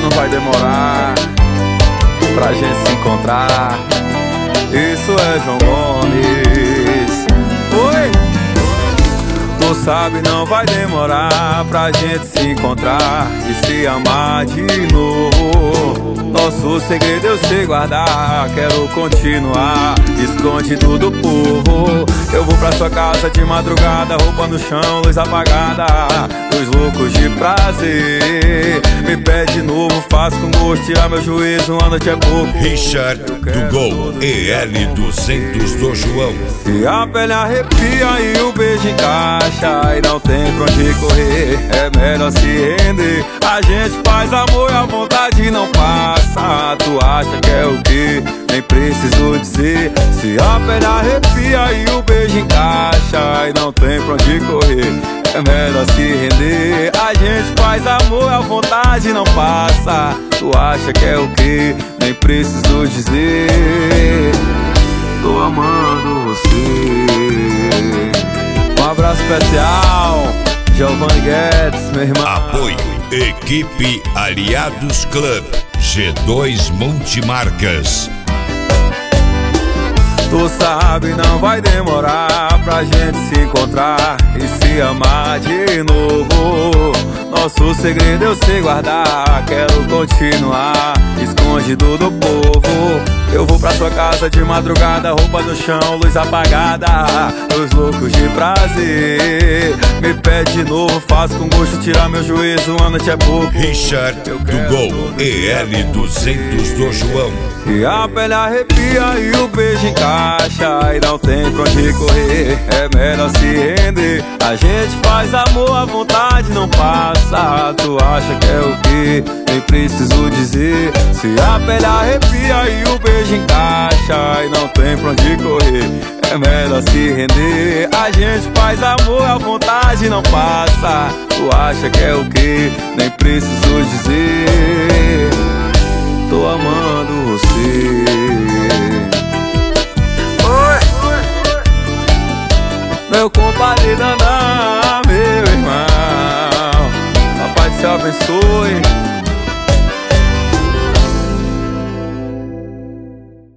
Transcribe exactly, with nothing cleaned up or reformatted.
não vai demorar pra gente se encontrar. Isso é João Gomes. Oi! Tu sabe, não vai demorar pra gente se encontrar e se amar de novo. Nosso segredo eu sei guardar, quero continuar escondido do povo. Eu vou pra sua casa de madrugada, roupa no chão, luz apagada, dois loucos de prazer. Me pede de novo, faço com gosto, tirar meu juízo, uma noite é pouco. Richard do Gol E L duzentos do João. E a pele arrepia e o beijo encaixa, e não tem pra onde correr, é melhor se render. A gente faz amor e a vontade não passa. Tu acha que é o quê? Nem preciso dizer. Se a pele arrepia e o beijo encaixa, e não tem pra onde correr, é melhor se render. A gente faz amor e a vontade não passa. Tu acha que é o quê? Nem preciso dizer. Tô amando você. Um abraço especial, Giovanni Guedes, meu irmão. Apoio Equipe Aliados Club G dois Multimarcas. Tu sabe, não vai demorar pra gente se encontrar e se amar de novo. Nosso segredo eu sei guardar, quero continuar escondido do povo. Eu vou pra sua casa de madrugada, roupa no chão, luz apagada, dois loucos de prazer. Me pede de novo, faço com gosto, tirar meu juízo, uma noite é pouco. Richard do Gol E L duzentos do João. E a pele arrepia e o beijo encaixa, e não tem pra onde correr, é melhor se render. A gente faz amor, a vontade não passa. Tu acha que é o quê? Nem preciso dizer. Se a pele arrepia e o beijo encaixa, e não tem pra onde correr, é melhor se render. A gente faz amor, a vontade não passa. Tu acha que é o quê? Nem preciso dizer. Tô amando você. Oi! Meu compadre Dandan, meu irmão, papai te abençoe.